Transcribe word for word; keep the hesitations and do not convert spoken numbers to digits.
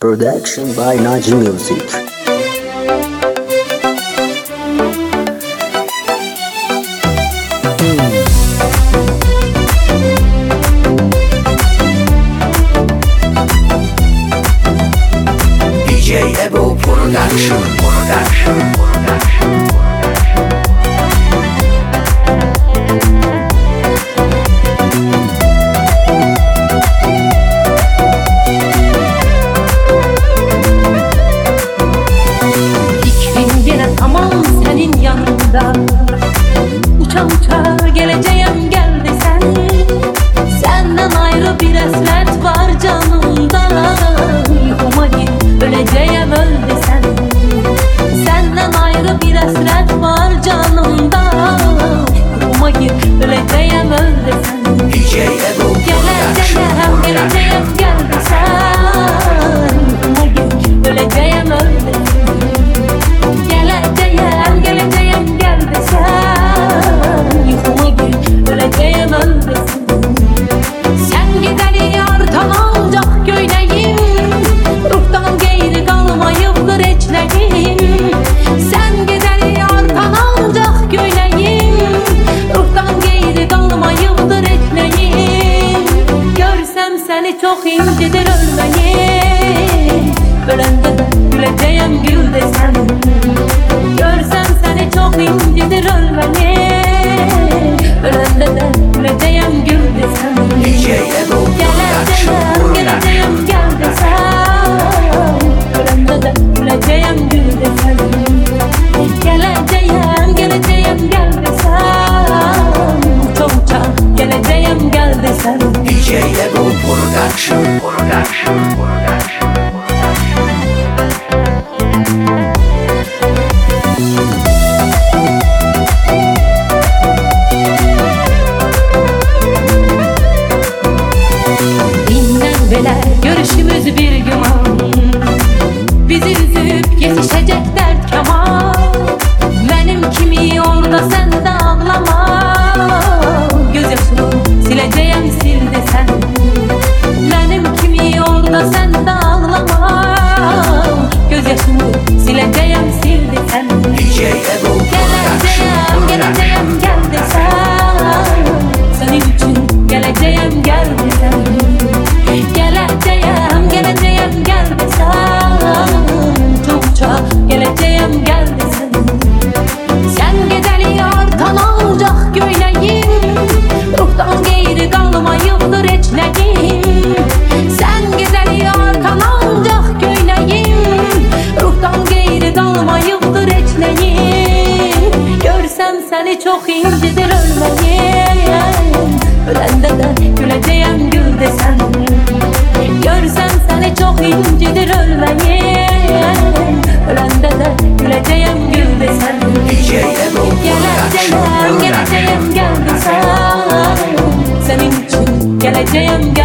Production by Naji Music. D J Ebo Production, Production, Production. İklim gene tamam senin yanında. Uça uça geleceğim gel desen. Senden ayrı bir hasret var canımda. Yuhuma git öleceğim öl desen. Senden ayrı bir hasret var canımda. Yuhuma git öleceğim öl desen. D J Ebo Production, Geleceğim geleceğim gel desen. Yuhuma git öleceğim öl desen. Geleceğim, geleceğim gel desen. Yuhuma gir, öleceğim öl desin. Sen gideli artan ancak göyneyim. Ruhtan geri kalmayıptır eçleyim. Sen gideli artan ancak göyneyim. Ruhtan geri kalmayıptır eçleyim. Görsem seni çok incidir ölmeyim. Ölende de güleceğim gül desen. Görsem seni çok incidir ölmeni. Ölende de güleceğim gül desem. D J Ebo Production, Geleceğim, geleceğim gel desem. Ölende de güleceğim gül desem. Geleceğim, geleceğim gel desem. Uça uça geleceğim gel desem. D J Ebo Production, Production, Production. Binden bile görüşümüz bir güman. Bizi üzüp yetişecek dert kemal. Benim kimi orada sen de ağlama. Gözyaşımı sileceğim sil desen. Benim kimi orada sen de ağlama. Gözyaşımı sileceğim sil desen. D J Ebo Production, Geleceğim, geleceğim Production. gel desen. Senin için geleceğim gel desen. Geleceğim, geleceğim gel desen. Çokça geleceğim gel desen. Sen gideli artan ancak göyneyim. Ruhtan geri kalmayıptır eçleyim. Sen gideli artan ancak göyneyim. Ruhtan geri kalmayıptır eçleyim. Görsem seni çok incidir ölmeyim. Ölende de güleceğim gül desen. Görsem seni çok incidir ölmeyim. Ölende de güleceğim gül desen. D J Ebo Production, Geleceğim, Production. geleceğim gel desen. Senin için geleceğim gel